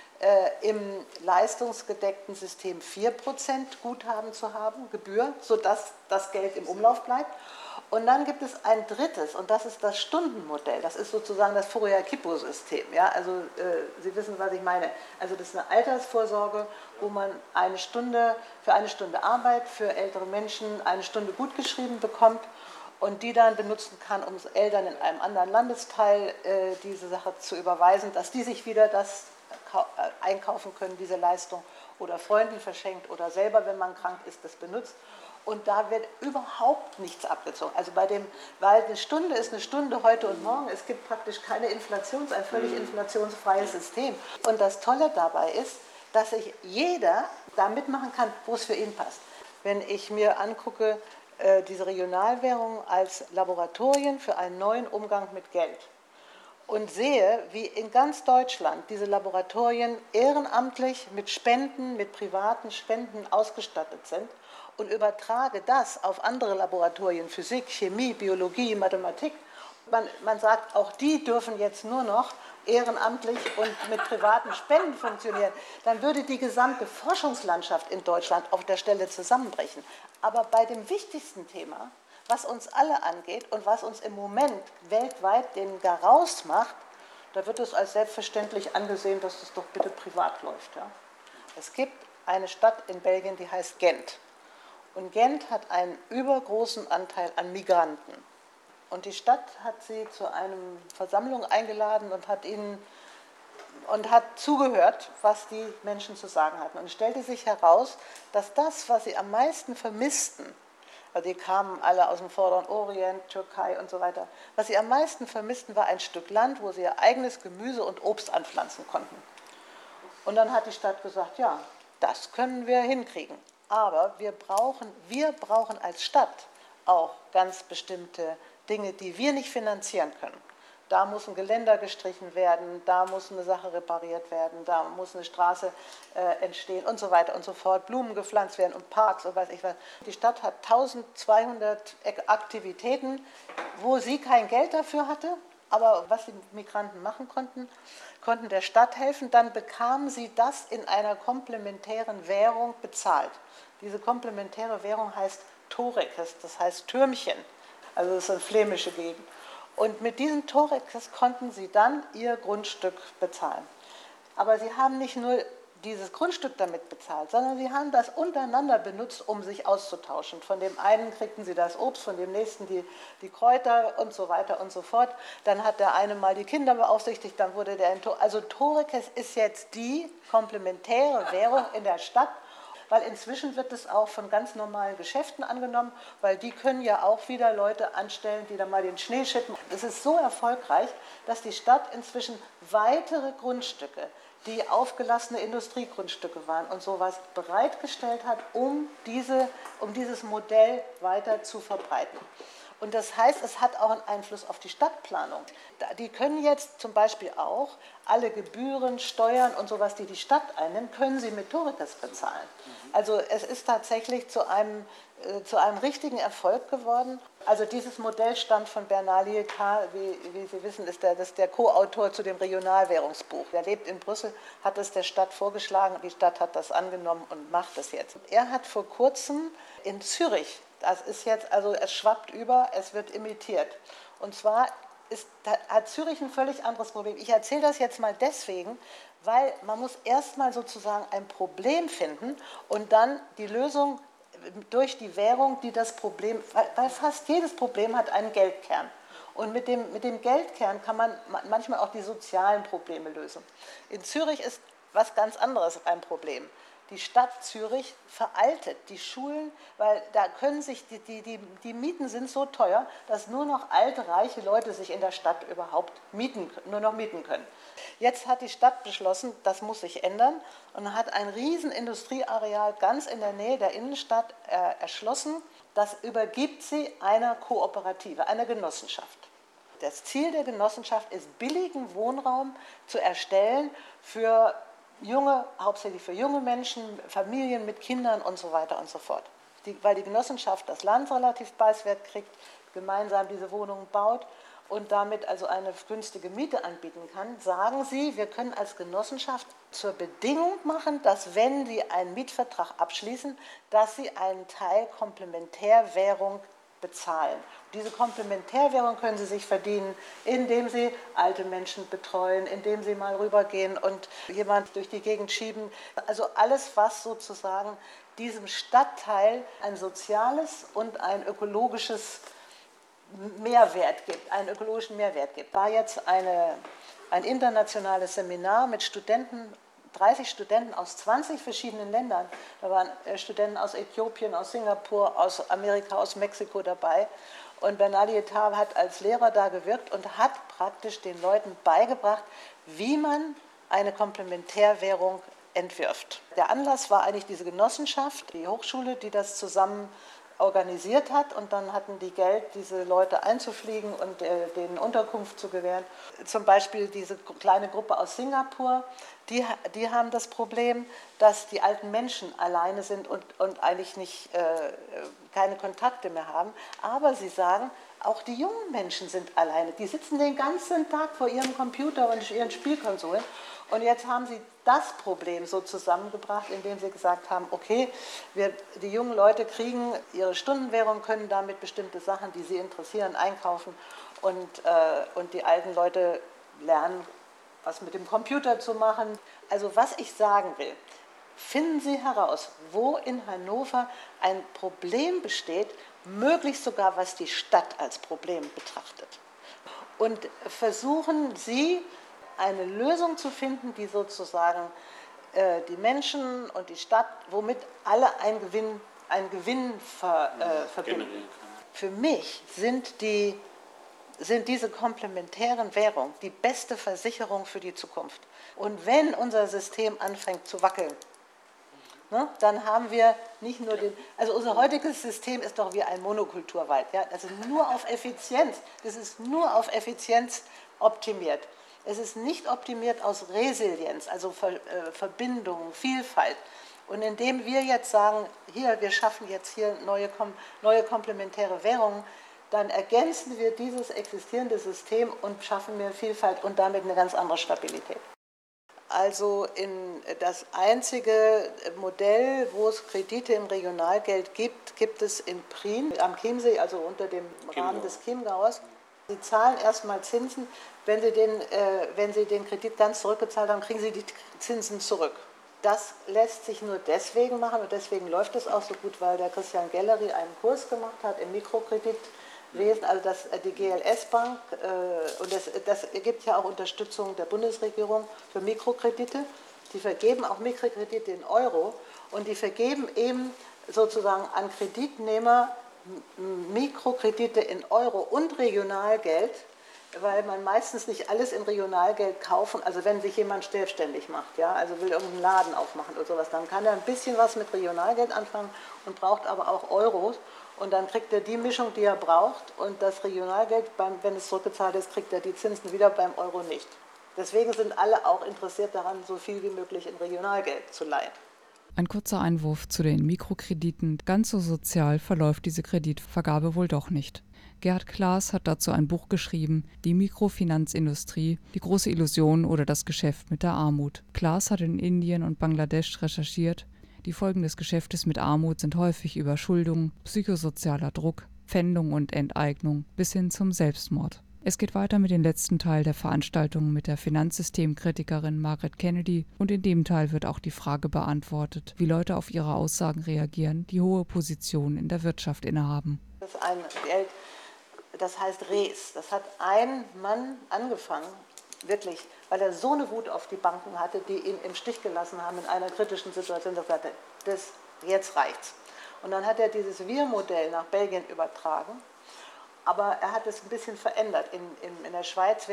im leistungsgedeckten System 4% Guthaben zu haben, Gebühr, sodass das Geld im Umlauf bleibt. Und dann gibt es ein drittes, und das ist das Stundenmodell. Das ist sozusagen das Fourier-Kippo-System. Ja? Also Sie wissen, was ich meine. Also das ist eine Altersvorsorge, wo man für eine Stunde Arbeit für ältere Menschen 1 Stunde gutgeschrieben bekommt und die dann benutzen kann, um Eltern in einem anderen Landesteil diese Sache zu überweisen, dass die sich wieder das einkaufen können, diese Leistung, oder Freunden verschenkt oder selber, wenn man krank ist, das benutzt. Und da wird überhaupt nichts abgezogen. Also weil eine Stunde ist eine Stunde heute und morgen. Es gibt praktisch keine Inflation, ein völlig inflationsfreies System. Und das Tolle dabei ist, dass sich jeder da mitmachen kann, wo es für ihn passt. Wenn ich mir angucke, diese Regionalwährungen als Laboratorien für einen neuen Umgang mit Geld und sehe, wie in ganz Deutschland diese Laboratorien ehrenamtlich mit Spenden, mit privaten Spenden ausgestattet sind und übertrage das auf andere Laboratorien, Physik, Chemie, Biologie, Mathematik, man sagt, auch die dürfen jetzt nur noch ehrenamtlich und mit privaten Spenden funktionieren, dann würde die gesamte Forschungslandschaft in Deutschland auf der Stelle zusammenbrechen. Aber bei dem wichtigsten Thema, was uns alle angeht und was uns im Moment weltweit den Garaus macht, da wird es als selbstverständlich angesehen, dass das doch bitte privat läuft. Ja? Es gibt eine Stadt in Belgien, die heißt Gent. Und Gent hat einen übergroßen Anteil an Migranten. Und die Stadt hat sie zu einer Versammlung eingeladen und hat zugehört, was die Menschen zu sagen hatten. Und es stellte sich heraus, dass das, was sie am meisten vermissten, also die kamen alle aus dem Vorderen Orient, Türkei und so weiter, was sie am meisten vermissten, war ein Stück Land, wo sie ihr eigenes Gemüse und Obst anpflanzen konnten. Und dann hat die Stadt gesagt, ja, das können wir hinkriegen. Aber wir brauchen als Stadt auch ganz bestimmte Dinge, die wir nicht finanzieren können. Da muss ein Geländer gestrichen werden, da muss eine Sache repariert werden, da muss eine Straße entstehen und so weiter und so fort, Blumen gepflanzt werden und Parks und weiß ich was. Die Stadt hat 1200 Aktivitäten, wo sie kein Geld dafür hatte, aber was die Migranten machen konnten der Stadt helfen, dann bekamen sie das in einer komplementären Währung bezahlt. Diese komplementäre Währung heißt Torekes, das heißt Türmchen. Also das ist eine flämische Gegend. Und mit diesen Torekes konnten sie dann ihr Grundstück bezahlen. Aber sie haben nicht nur dieses Grundstück damit bezahlt, sondern sie haben das untereinander benutzt, um sich auszutauschen. Von dem einen kriegten sie das Obst, von dem nächsten die Kräuter und so weiter und so fort. Dann hat der eine mal die Kinder beaufsichtigt, dann wurde der also Torekes ist jetzt die komplementäre Währung in der Stadt, weil inzwischen wird es auch von ganz normalen Geschäften angenommen, weil die können ja auch wieder Leute anstellen, die dann mal den Schnee schippen. Es ist so erfolgreich, dass die Stadt inzwischen weitere Grundstücke, die aufgelassene Industriegrundstücke waren und sowas bereitgestellt hat, um dieses Modell weiter zu verbreiten. Und das heißt, es hat auch einen Einfluss auf die Stadtplanung. Die können jetzt zum Beispiel auch alle Gebühren, Steuern und sowas, die die Stadt einnimmt, können sie mit Torekes bezahlen. Also es ist tatsächlich zu einem richtigen Erfolg geworden. Also dieses Modell stammt von Bernard Lietaer, wie Sie wissen, ist der Co-Autor zu dem Regionalwährungsbuch. Er lebt in Brüssel, hat es der Stadt vorgeschlagen, die Stadt hat das angenommen und macht es jetzt. Er hat vor kurzem in Zürich, das ist jetzt, also es schwappt über, es wird imitiert. Und zwar hat Zürich ein völlig anderes Problem. Ich erzähle das jetzt mal deswegen, weil man muss erstmal sozusagen ein Problem finden und dann die Lösung durch die Währung, die das Problem, weil fast jedes Problem hat einen Geldkern. Und mit dem Geldkern kann man manchmal auch die sozialen Probleme lösen. In Zürich ist was ganz anderes ein Problem. Die Stadt Zürich veraltet die Schulen, weil da können sich die Mieten sind so teuer, dass nur noch alte, reiche Leute sich in der Stadt überhaupt nur noch mieten können. Jetzt hat die Stadt beschlossen, das muss sich ändern und hat ein riesen Industrieareal ganz in der Nähe der Innenstadt erschlossen. Das übergibt sie einer Kooperative, einer Genossenschaft. Das Ziel der Genossenschaft ist, billigen Wohnraum zu erstellen hauptsächlich für junge Menschen, Familien mit Kindern und so weiter und so fort. Weil die Genossenschaft das Land relativ preiswert kriegt, gemeinsam diese Wohnungen baut und damit also eine günstige Miete anbieten kann, sagen sie, wir können als Genossenschaft zur Bedingung machen, dass wenn sie einen Mietvertrag abschließen, dass sie einen Teil Komplementärwährung bezahlen. Diese Komplementärwährung können sie sich verdienen, indem sie alte Menschen betreuen, indem sie mal rübergehen und jemand durch die Gegend schieben. Also alles, was sozusagen diesem Stadtteil ein soziales und ein ökologisches Mehrwert gibt, einen ökologischen Mehrwert gibt. War jetzt ein internationales Seminar mit Studenten, 30 Studenten aus 20 verschiedenen Ländern. Da waren Studenten aus Äthiopien, aus Singapur, aus Amerika, aus Mexiko dabei. Und Bernard Lietaer hat als Lehrer da gewirkt und hat praktisch den Leuten beigebracht, wie man eine Komplementärwährung entwirft. Der Anlass war eigentlich diese Genossenschaft, die Hochschule, die das zusammen organisiert hat und dann hatten die Geld, diese Leute einzufliegen und denen Unterkunft zu gewähren. Zum Beispiel diese kleine Gruppe aus Singapur, die haben das Problem, dass die alten Menschen alleine sind und eigentlich nicht, keine Kontakte mehr haben. Aber sie sagen, auch die jungen Menschen sind alleine. Die sitzen den ganzen Tag vor ihrem Computer und ihren Spielkonsolen. Und jetzt haben sie das Problem so zusammengebracht, indem sie gesagt haben, okay, die jungen Leute kriegen ihre Stundenwährung, können damit bestimmte Sachen, die sie interessieren, einkaufen und die alten Leute lernen, was mit dem Computer zu machen. Also was ich sagen will, finden Sie heraus, wo in Hannover ein Problem besteht, möglichst sogar, was die Stadt als Problem betrachtet. Und versuchen Sie, eine Lösung zu finden, die sozusagen die Menschen und die Stadt, womit alle einen Gewinn verbinden. Für mich sind diese komplementären Währungen die beste Versicherung für die Zukunft. Und wenn unser System anfängt zu wackeln, ne, dann haben wir nicht nur also unser heutiges System ist doch wie ein Monokulturwald. Ja? Das ist nur auf Effizienz optimiert. Es ist nicht optimiert aus Resilienz, also Verbindung, Vielfalt. Und indem wir jetzt sagen, wir schaffen jetzt hier neue komplementäre Währungen, dann ergänzen wir dieses existierende System und schaffen mehr Vielfalt und damit eine ganz andere Stabilität. Also das einzige Modell, wo es Kredite im Regionalgeld gibt es in Prien am Chiemsee, also unter dem Rahmen des Chiemgaus. Sie zahlen erstmal Zinsen, wenn Sie den Kredit ganz zurückgezahlt haben, kriegen Sie die Zinsen zurück. Das lässt sich nur deswegen machen und deswegen läuft es auch so gut, weil der Christian Gellery einen Kurs gemacht hat im Mikrokreditwesen, also die GLS-Bank, und das gibt ja auch Unterstützung der Bundesregierung für Mikrokredite. Die vergeben auch Mikrokredite in Euro und die vergeben eben sozusagen an Kreditnehmer Mikrokredite in Euro und Regionalgeld, weil man meistens nicht alles in Regionalgeld kaufen, also wenn sich jemand selbstständig macht, ja, also will irgendeinen Laden aufmachen oder sowas, dann kann er ein bisschen was mit Regionalgeld anfangen und braucht aber auch Euros und dann kriegt er die Mischung, die er braucht und das Regionalgeld, wenn es zurückgezahlt ist, kriegt er die Zinsen wieder, beim Euro nicht. Deswegen sind alle auch interessiert daran, so viel wie möglich in Regionalgeld zu leihen. Ein kurzer Einwurf zu den Mikrokrediten. Ganz so sozial verläuft diese Kreditvergabe wohl doch nicht. Gerhard Klaas hat dazu ein Buch geschrieben, Die Mikrofinanzindustrie, die große Illusion oder das Geschäft mit der Armut. Klaas hat in Indien und Bangladesch recherchiert. Die Folgen des Geschäftes mit Armut sind häufig Überschuldung, psychosozialer Druck, Pfändung und Enteignung bis hin zum Selbstmord. Es geht weiter mit dem letzten Teil der Veranstaltung mit der Finanzsystemkritikerin Margaret Kennedy und in dem Teil wird auch die Frage beantwortet, wie Leute auf ihre Aussagen reagieren, die hohe Positionen in der Wirtschaft innehaben. Das ist ein Geld, das heißt Res. Das hat ein Mann angefangen, wirklich, weil er so eine Wut auf die Banken hatte, die ihn im Stich gelassen haben in einer kritischen Situation, dass er sagte, jetzt reicht's. Und dann hat er dieses Wir-Modell nach Belgien übertragen. Aber er hat es ein bisschen verändert. In der Schweiz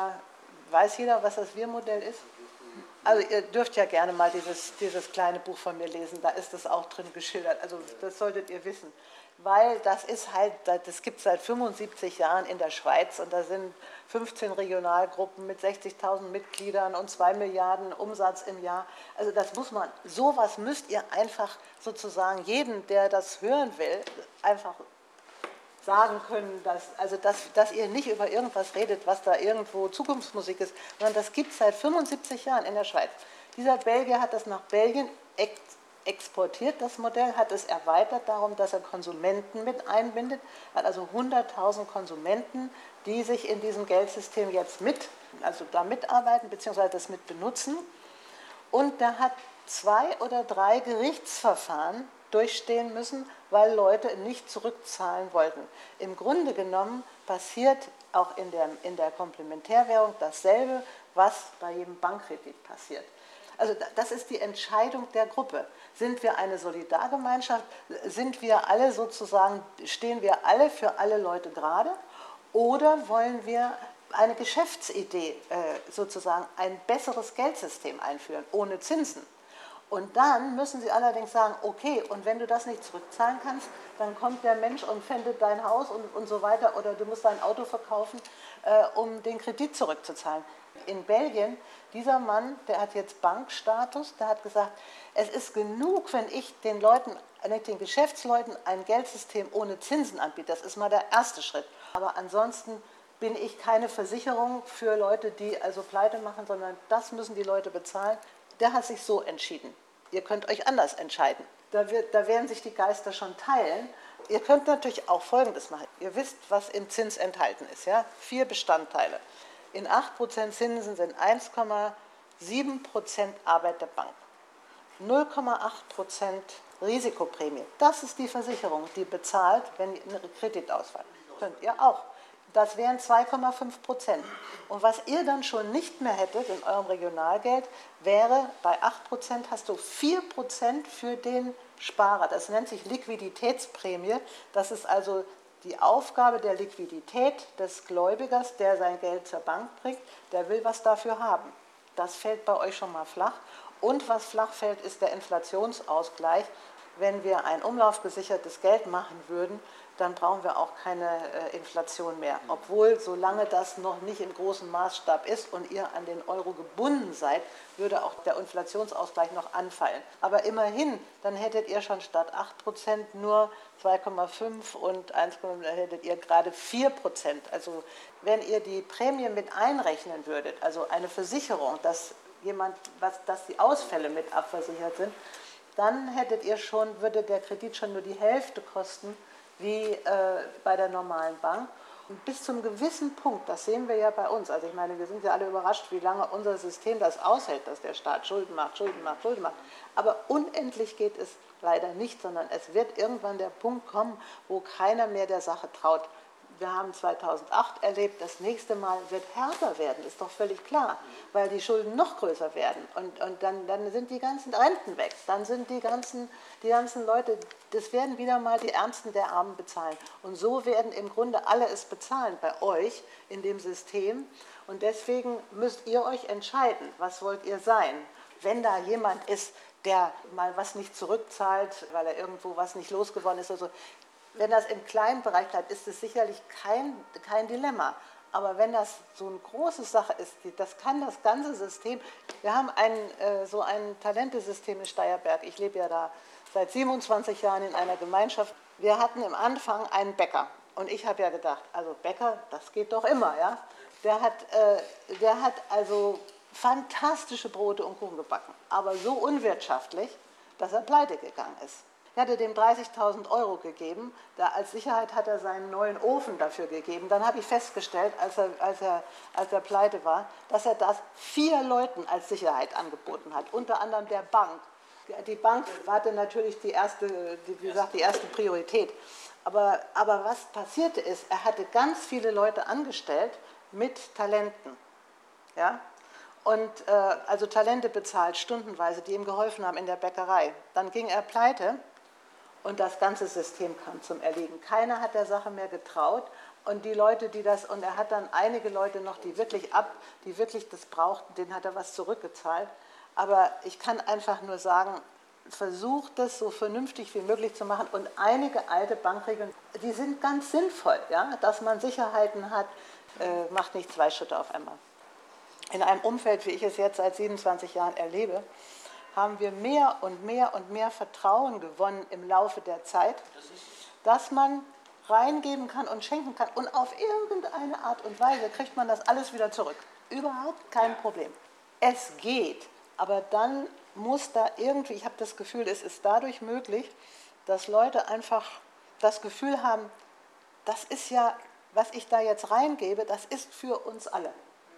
weiß jeder, was das Wir-Modell ist? Also ihr dürft ja gerne mal dieses kleine Buch von mir lesen, da ist das auch drin geschildert. Also das solltet ihr wissen. Weil das gibt es seit 75 Jahren in der Schweiz und da sind 15 Regionalgruppen mit 60.000 Mitgliedern und 2 Milliarden Umsatz im Jahr. Also sowas müsst ihr einfach sozusagen jedem, der das hören will, einfach sagen können, dass ihr nicht über irgendwas redet, was da irgendwo Zukunftsmusik ist, sondern das gibt es seit 75 Jahren in der Schweiz. Dieser Belgier hat das nach Belgien exportiert, das Modell, hat es erweitert darum, dass er Konsumenten mit einbindet, hat also 100.000 Konsumenten, die sich in diesem Geldsystem jetzt da mitarbeiten, beziehungsweise das mit benutzen. Und der hat 2 oder 3 Gerichtsverfahren durchstehen müssen, weil Leute nicht zurückzahlen wollten. Im Grunde genommen passiert auch in der Komplementärwährung dasselbe, was bei jedem Bankkredit passiert. Also das ist die Entscheidung der Gruppe. Sind wir eine Solidargemeinschaft? Stehen wir alle für alle Leute gerade? Oder wollen wir eine Geschäftsidee, sozusagen ein besseres Geldsystem einführen, ohne Zinsen? Und dann müssen sie allerdings sagen, okay, und wenn du das nicht zurückzahlen kannst, dann kommt der Mensch und pfändet dein Haus und so weiter, oder du musst dein Auto verkaufen, um den Kredit zurückzuzahlen. In Belgien, dieser Mann, der hat jetzt Bankstatus, der hat gesagt, es ist genug, wenn ich den Leuten, den Geschäftsleuten ein Geldsystem ohne Zinsen anbiete. Das ist mal der erste Schritt. Aber ansonsten bin ich keine Versicherung für Leute, die also Pleite machen, sondern das müssen die Leute bezahlen. Der hat sich so entschieden. Ihr könnt euch anders entscheiden. Da werden sich die Geister schon teilen. Ihr könnt natürlich auch Folgendes machen. Ihr wisst, was im Zins enthalten ist. Ja? 4 Bestandteile. In 8% Zinsen sind 1,7% Arbeit der Bank. 0,8% Risikoprämie. Das ist die Versicherung, die bezahlt, wenn ein Kredit ausfällt. Könnt ihr auch. Das wären 2,5%. Und was ihr dann schon nicht mehr hättet in eurem Regionalgeld, wäre, bei 8% hast du 4% für den Sparer. Das nennt sich Liquiditätsprämie. Das ist also die Aufgabe der Liquidität des Gläubigers, der sein Geld zur Bank bringt. Der will was dafür haben. Das fällt bei euch schon mal flach. Und was flach fällt, ist der Inflationsausgleich. Wenn wir ein umlaufgesichertes Geld machen würden, dann brauchen wir auch keine Inflation mehr. Obwohl, solange das noch nicht im großen Maßstab ist und ihr an den Euro gebunden seid, würde auch der Inflationsausgleich noch anfallen. Aber immerhin, dann hättet ihr schon statt 8% nur 2,5 und 1,5, dann hättet ihr gerade 4%. Also wenn ihr die Prämie mit einrechnen würdet, also eine Versicherung, dass die Ausfälle mit abversichert sind, dann würde der Kredit schon nur die Hälfte kosten, wie bei der normalen Bank. Und bis zum gewissen Punkt, das sehen wir ja bei uns, also ich meine, wir sind ja alle überrascht, wie lange unser System das aushält, dass der Staat Schulden macht. Aber unendlich geht es leider nicht, sondern es wird irgendwann der Punkt kommen, wo keiner mehr der Sache traut. Wir haben 2008 erlebt, das nächste Mal wird härter werden, ist doch völlig klar, weil die Schulden noch größer werden und dann sind die ganzen Renten weg, dann sind die ganzen Leute, das werden wieder mal die Ärmsten der Armen bezahlen. Und so werden im Grunde alle es bezahlen bei euch in dem System. Und deswegen müsst ihr euch entscheiden, was wollt ihr sein. Wenn da jemand ist, der mal was nicht zurückzahlt, weil er irgendwo was nicht losgeworden ist oder so, wenn das im kleinen Bereich bleibt, ist es sicherlich kein Dilemma. Aber wenn das so eine große Sache ist, das kann das ganze System. Wir haben so ein Talentesystem in Steierberg. Ich lebe ja da seit 27 Jahren in einer Gemeinschaft. Wir hatten am Anfang einen Bäcker. Und ich habe ja gedacht, also Bäcker, das geht doch immer. Ja? Der hat also fantastische Brote und Kuchen gebacken. Aber so unwirtschaftlich, dass er pleite gegangen ist. Ich hatte dem 30.000 € gegeben, als Sicherheit hat er seinen neuen Ofen dafür gegeben. Dann habe ich festgestellt, als er pleite war, dass er das 4 Leuten als Sicherheit angeboten hat, unter anderem der Bank. Die Bank hatte natürlich die erste Priorität. Aber was passierte ist, er hatte ganz viele Leute angestellt mit Talenten. Ja? Und also Talente bezahlt, stundenweise, die ihm geholfen haben in der Bäckerei. Dann ging er pleite. Und das ganze System kam zum Erliegen. Keiner hat der Sache mehr getraut. Und die Leute, und er hat dann einige Leute noch, die wirklich das brauchten, denen hat er was zurückgezahlt. Aber ich kann einfach nur sagen, versucht das so vernünftig wie möglich zu machen. Und einige alte Bankregeln, die sind ganz sinnvoll, ja? Dass man Sicherheiten hat, macht nicht 2 Schritte auf einmal. In einem Umfeld, wie ich es jetzt seit 27 Jahren erlebe, haben wir mehr und mehr Vertrauen gewonnen im Laufe der Zeit, dass man reingeben kann und schenken kann. Und auf irgendeine Art und Weise kriegt man das alles wieder zurück. Überhaupt kein Problem. Es geht, aber dann muss da irgendwie, ich habe das Gefühl, es ist dadurch möglich, dass Leute einfach das Gefühl haben, das ist ja, was ich da jetzt reingebe, das ist für uns alle.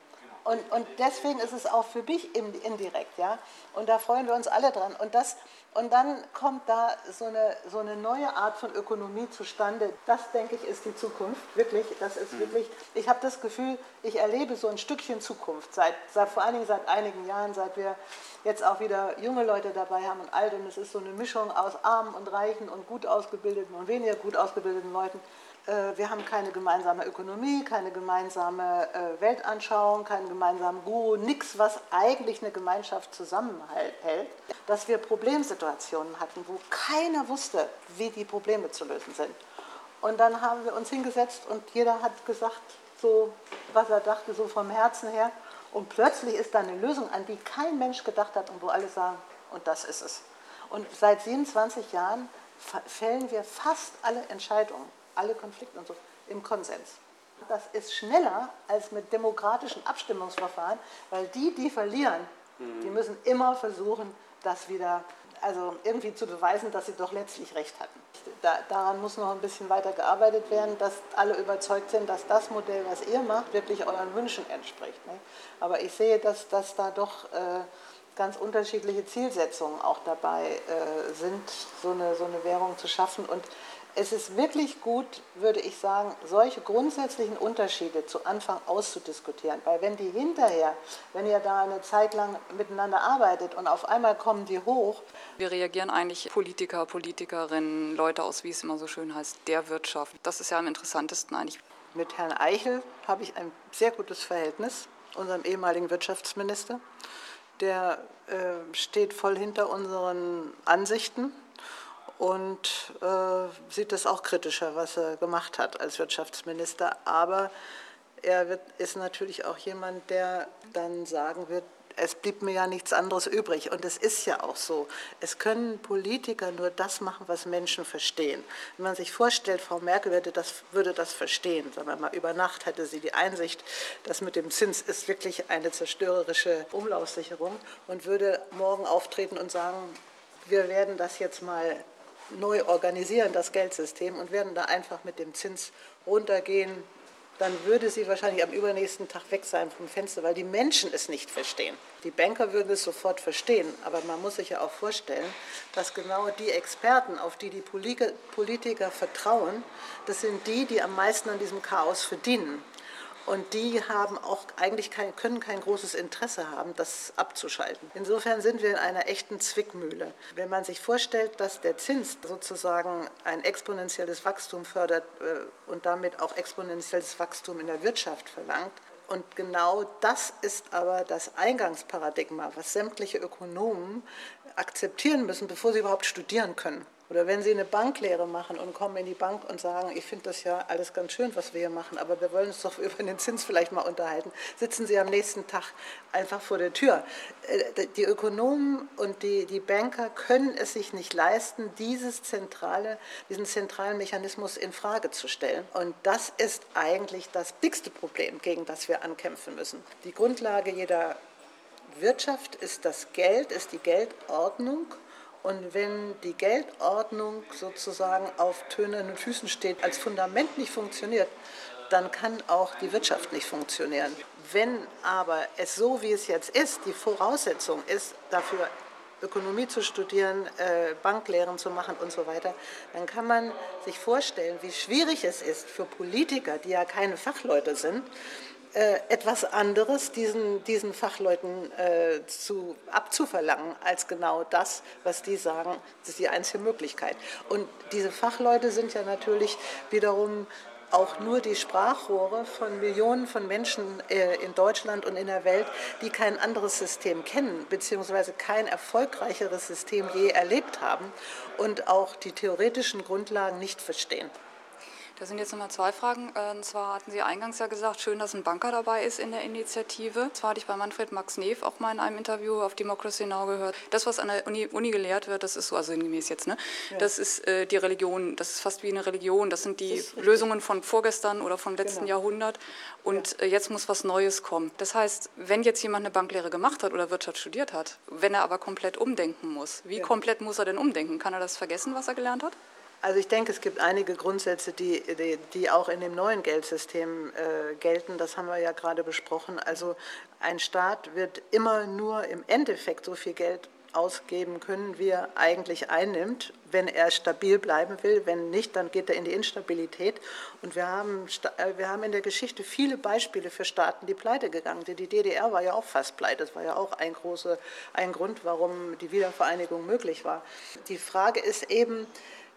Und deswegen ist es auch für mich indirekt, ja. Und da freuen wir uns alle dran. Und dann kommt da so eine neue Art von Ökonomie zustande. Das, denke ich, ist die Zukunft. Wirklich, das ist wirklich. Ich habe das Gefühl, ich erlebe so ein Stückchen Zukunft. Vor allen Dingen seit einigen Jahren, seit wir jetzt auch wieder junge Leute dabei haben und alte. Und es ist so eine Mischung aus Armen und Reichen und gut ausgebildeten und weniger gut ausgebildeten Leuten. Wir haben keine gemeinsame Ökonomie, keine gemeinsame Weltanschauung, keinen gemeinsamen Guru, nichts, was eigentlich eine Gemeinschaft zusammenhält. Dass wir Problemsituationen hatten, wo keiner wusste, wie die Probleme zu lösen sind. Und dann haben wir uns hingesetzt und jeder hat gesagt, so was er dachte, so vom Herzen her. Und plötzlich ist da eine Lösung, an die kein Mensch gedacht hat und wo alle sagen, und das ist es. Und seit 27 Jahren fällen wir fast alle Entscheidungen, alle Konflikte und so, im Konsens. Das ist schneller als mit demokratischen Abstimmungsverfahren, weil die verlieren, die müssen immer versuchen, das wieder, also irgendwie zu beweisen, dass sie doch letztlich recht hatten. Daran muss noch ein bisschen weiter gearbeitet werden, dass alle überzeugt sind, dass das Modell, was ihr macht, wirklich euren Wünschen entspricht. Ne? Aber ich sehe, dass da doch ganz unterschiedliche Zielsetzungen auch dabei sind, so eine Währung zu schaffen. Und es ist wirklich gut, würde ich sagen, solche grundsätzlichen Unterschiede zu Anfang auszudiskutieren. Weil wenn die hinterher, wenn ihr da eine Zeit lang miteinander arbeitet und auf einmal kommen die hoch. Wie reagieren eigentlich Politiker, Politikerinnen, Leute aus, wie es immer so schön heißt, der Wirtschaft? Das ist ja am interessantesten eigentlich. Mit Herrn Eichel habe ich ein sehr gutes Verhältnis, unserem ehemaligen Wirtschaftsminister. Der steht voll hinter unseren Ansichten und sieht das auch kritischer, was er gemacht hat als Wirtschaftsminister. Aber er ist natürlich auch jemand, der dann sagen wird, es blieb mir ja nichts anderes übrig. Und es ist ja auch so. Es können Politiker nur das machen, was Menschen verstehen. Wenn man sich vorstellt, Frau Merkel würde das verstehen. Sagen wir mal, über Nacht hätte sie die Einsicht, dass mit dem Zins ist wirklich eine zerstörerische Umlaufsicherung und würde morgen auftreten und sagen, wir werden das jetzt mal neu organisieren, das Geldsystem, und werden da einfach mit dem Zins runtergehen, dann würde sie wahrscheinlich am übernächsten Tag weg sein vom Fenster, weil die Menschen es nicht verstehen. Die Banker würden es sofort verstehen, aber man muss sich ja auch vorstellen, dass genau die Experten, auf die die Politiker vertrauen, das sind die am meisten an diesem Chaos verdienen. Und die haben auch eigentlich können kein großes Interesse haben, das abzuschalten. Insofern sind wir in einer echten Zwickmühle. Wenn man sich vorstellt, dass der Zins sozusagen ein exponentielles Wachstum fördert und damit auch exponentielles Wachstum in der Wirtschaft verlangt, und genau das ist aber das Eingangsparadigma, was sämtliche Ökonomen akzeptieren müssen, bevor sie überhaupt studieren können. Oder wenn Sie eine Banklehre machen und kommen in die Bank und sagen, ich finde das ja alles ganz schön, was wir hier machen, aber wir wollen uns doch über den Zins vielleicht mal unterhalten, sitzen Sie am nächsten Tag einfach vor der Tür. Die Ökonomen und die Banker können es sich nicht leisten, diesen zentralen Mechanismus in Frage zu stellen. Und das ist eigentlich das dickste Problem, gegen das wir ankämpfen müssen. Die Grundlage jeder Wirtschaft ist das Geld, ist die Geldordnung. Und wenn die Geldordnung sozusagen auf tönernen Füßen steht, als Fundament nicht funktioniert, dann kann auch die Wirtschaft nicht funktionieren. Wenn aber es so, wie es jetzt ist, die Voraussetzung ist, dafür Ökonomie zu studieren, Banklehren zu machen und so weiter, dann kann man sich vorstellen, wie schwierig es ist für Politiker, die ja keine Fachleute sind, etwas anderes diesen Fachleuten abzuverlangen als genau das, was die sagen, das ist die einzige Möglichkeit. Und diese Fachleute sind ja natürlich wiederum auch nur die Sprachrohre von Millionen von Menschen in Deutschland und in der Welt, die kein anderes System kennen, beziehungsweise kein erfolgreicheres System je erlebt haben und auch die theoretischen Grundlagen nicht verstehen. Da sind jetzt nochmal zwei Fragen. Und zwar hatten Sie eingangs ja gesagt, schön, dass ein Banker dabei ist in der Initiative. Zwar hatte ich bei Manfred Max Neef auch mal in einem Interview auf Democracy Now! Gehört. Das, was an der Uni gelehrt wird, das ist so, also sinngemäß jetzt, ne? Ja. Das ist die Religion, das ist fast wie eine Religion. Das sind die Lösungen von vorgestern oder vom letzten Jahrhundert. Und jetzt muss was Neues kommen. Das heißt, wenn jetzt jemand eine Banklehre gemacht hat oder Wirtschaft studiert hat, wenn er aber komplett umdenken muss, wie komplett muss er denn umdenken? Kann er das vergessen, was er gelernt hat? Also ich denke, es gibt einige Grundsätze, die auch in dem neuen Geldsystem gelten. Das haben wir ja gerade besprochen. Also ein Staat wird immer nur im Endeffekt so viel Geld ausgeben können, wie er eigentlich einnimmt, wenn er stabil bleiben will. Wenn nicht, dann geht er in die Instabilität. Und wir haben in der Geschichte viele Beispiele für Staaten, die pleite gegangen sind. Die DDR war ja auch fast pleite. Das war ja auch ein Grund, warum die Wiedervereinigung möglich war. Die Frage ist eben,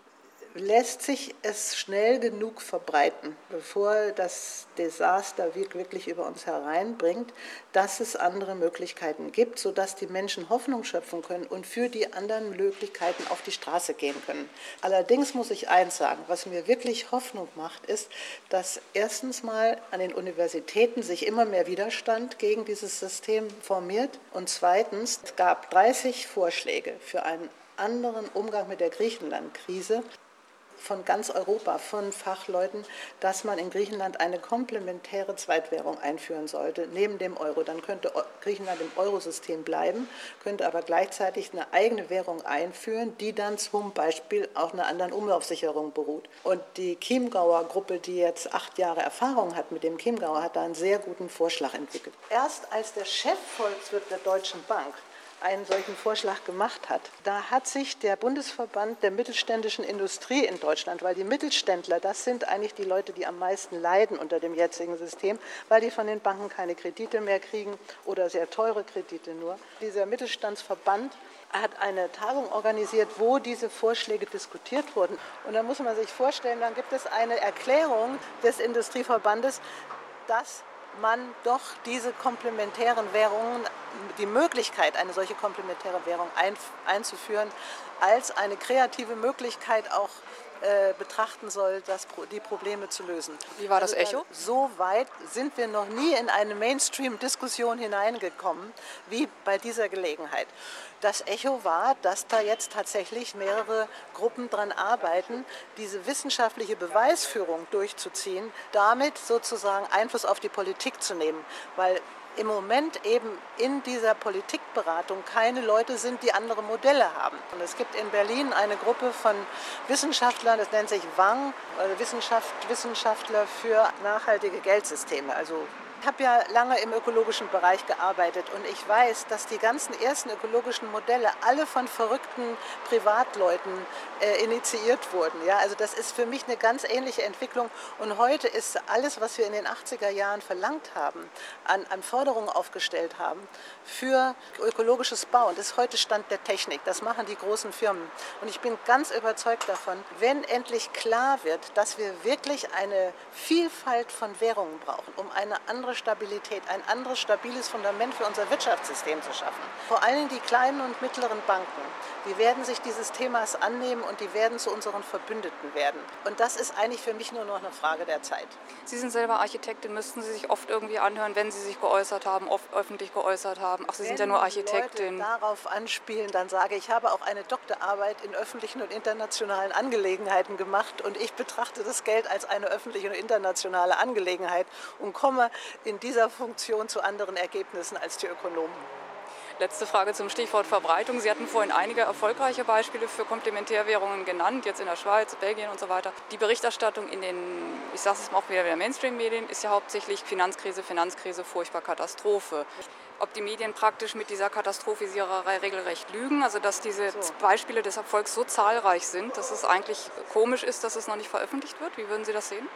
lässt sich es schnell genug verbreiten, bevor das Desaster wirklich über uns hereinbringt, dass es andere Möglichkeiten gibt, sodass die Menschen Hoffnung schöpfen können und für die anderen Möglichkeiten auf die Straße gehen können. Allerdings muss ich eins sagen, was mir wirklich Hoffnung macht, ist, dass erstens mal an den Universitäten sich immer mehr Widerstand gegen dieses System formiert und zweitens, es gab 30 Vorschläge für einen anderen Umgang mit der Griechenland-Krise von ganz Europa, von Fachleuten, dass man in Griechenland eine komplementäre Zweitwährung einführen sollte, neben dem Euro. Dann könnte Griechenland im Eurosystem bleiben, könnte aber gleichzeitig eine eigene Währung einführen, die dann zum Beispiel auf einer anderen Umlaufsicherung beruht. Und die Chiemgauer Gruppe, die jetzt 8 Jahre Erfahrung hat mit dem Chiemgauer, hat da einen sehr guten Vorschlag entwickelt. Erst als der Chefvolkswirt der Deutschen Bank einen solchen Vorschlag gemacht hat. Da hat sich der Bundesverband der mittelständischen Industrie in Deutschland, weil die Mittelständler, das sind eigentlich die Leute, die am meisten leiden unter dem jetzigen System, weil die von den Banken keine Kredite mehr kriegen oder sehr teure Kredite nur. Dieser Mittelstandsverband hat eine Tagung organisiert, wo diese Vorschläge diskutiert wurden. Und da muss man sich vorstellen, dann gibt es eine Erklärung des Industrieverbandes, dass man doch diese komplementären Währungen, die Möglichkeit, eine solche komplementäre Währung einzuführen, als eine kreative Möglichkeit auch betrachten soll, die Probleme zu lösen. Wie war das Echo? So weit sind wir noch nie in eine Mainstream-Diskussion hineingekommen wie bei dieser Gelegenheit. Das Echo war, dass da jetzt tatsächlich mehrere Gruppen dran arbeiten, diese wissenschaftliche Beweisführung durchzuziehen, damit sozusagen Einfluss auf die Politik zu nehmen, weil im Moment eben in dieser Politikberatung keine Leute sind, die andere Modelle haben. Und es gibt in Berlin eine Gruppe von Wissenschaftlern, das nennt sich WANG, Wissenschaftler für nachhaltige Geldsysteme. Also ich habe ja lange im ökologischen Bereich gearbeitet und ich weiß, dass die ganzen ersten ökologischen Modelle alle von verrückten Privatleuten initiiert wurden. Ja, also das ist für mich eine ganz ähnliche Entwicklung und heute ist alles, was wir in den 80er Jahren verlangt haben, an Forderungen aufgestellt haben für ökologisches Bauen, das ist heute Stand der Technik, das machen die großen Firmen. Und ich bin ganz überzeugt davon, wenn endlich klar wird, dass wir wirklich eine Vielfalt von Währungen brauchen, um eine andere Stabilität, ein anderes stabiles Fundament für unser Wirtschaftssystem zu schaffen. Vor allem die kleinen und mittleren Banken, die werden sich dieses Themas annehmen und die werden zu unseren Verbündeten werden. Und das ist eigentlich für mich nur noch eine Frage der Zeit. Sie sind selber Architektin, müssten Sie sich oft irgendwie anhören, wenn Sie sich geäußert haben, oft öffentlich geäußert haben. Ach, Sie sind ja nur Architektin. Wenn Leute darauf anspielen, dann sage ich, ich habe auch eine Doktorarbeit in öffentlichen und internationalen Angelegenheiten gemacht und ich betrachte das Geld als eine öffentliche und internationale Angelegenheit und komme in dieser Funktion zu anderen Ergebnissen als die Ökonomen. Letzte Frage zum Stichwort Verbreitung. Sie hatten vorhin einige erfolgreiche Beispiele für Komplementärwährungen genannt, jetzt in der Schweiz, Belgien und so weiter. Die Berichterstattung in den, ich sage es mal auch wieder Mainstream-Medien, ist ja hauptsächlich Finanzkrise, furchtbar Katastrophe. Ob die Medien praktisch mit dieser Katastrophisiererei regelrecht lügen, also dass diese Beispiele des Erfolgs so zahlreich sind, dass es eigentlich komisch ist, dass es noch nicht veröffentlicht wird. Wie würden Sie das sehen?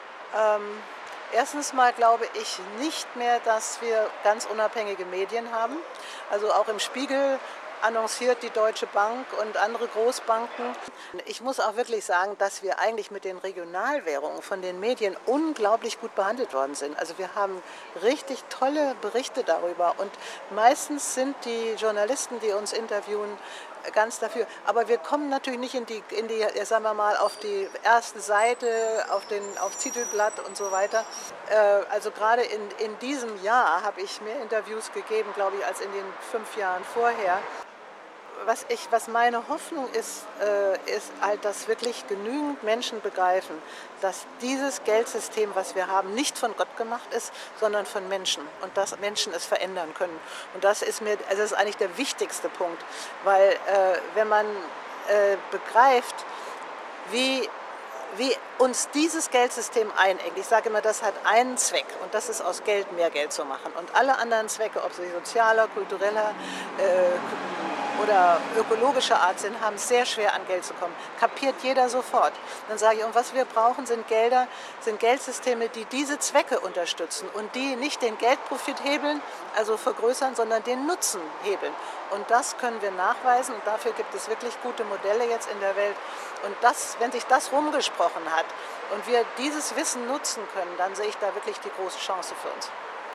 Erstens mal glaube ich nicht mehr, dass wir ganz unabhängige Medien haben. Also auch im Spiegel annonciert die Deutsche Bank und andere Großbanken. Ich muss auch wirklich sagen, dass wir eigentlich mit den Regionalwährungen von den Medien unglaublich gut behandelt worden sind. Also wir haben richtig tolle Berichte darüber und meistens sind die Journalisten, die uns interviewen, ganz dafür. Aber wir kommen natürlich nicht in die sagen wir mal, auf die erste Seite, auf Titelblatt und so weiter. Also gerade in diesem Jahr habe ich mehr Interviews gegeben, glaube ich, als in den 5 Jahren vorher. Was meine Hoffnung ist halt, dass wirklich genügend Menschen begreifen, dass dieses Geldsystem, was wir haben, nicht von Gott gemacht ist, sondern von Menschen und dass Menschen es verändern können. Und das ist das ist eigentlich der wichtigste Punkt, weil wenn man begreift, wie uns dieses Geldsystem einengt. Ich sage immer, das hat einen Zweck und das ist aus Geld mehr Geld zu machen. Und alle anderen Zwecke, ob sie sozialer, kultureller, oder ökologischer Art sind, haben es sehr schwer an Geld zu kommen. Kapiert jeder sofort. Dann sage ich, und was wir brauchen, sind Gelder, sind Geldsysteme, die diese Zwecke unterstützen und die nicht den Geldprofit hebeln, also vergrößern, sondern den Nutzen hebeln. Und das können wir nachweisen und dafür gibt es wirklich gute Modelle jetzt in der Welt. Und das, wenn sich das rumgesprochen hat und wir dieses Wissen nutzen können, dann sehe ich da wirklich die große Chance für uns.